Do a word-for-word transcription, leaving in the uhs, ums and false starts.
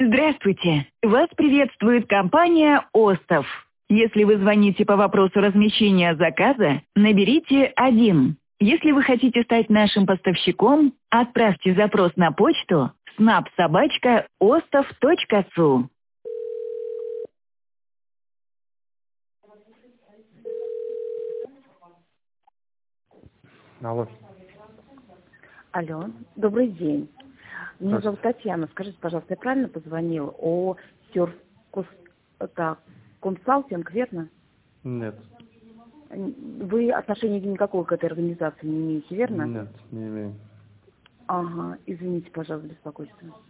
Здравствуйте! Вас приветствует компания «Остов». Если вы звоните по вопросу размещения заказа, наберите один. Если вы хотите стать нашим поставщиком, отправьте запрос на почту снап собачка остов точка су. Алло. Алло, добрый день. Меня зовут Татьяна. Скажите, пожалуйста, я правильно позвонила о серф так, консалтинг, верно? Нет. Вы отношения никакого к этой организации не имеете, верно? Нет, не имею. Ага, извините, пожалуйста, беспокойство.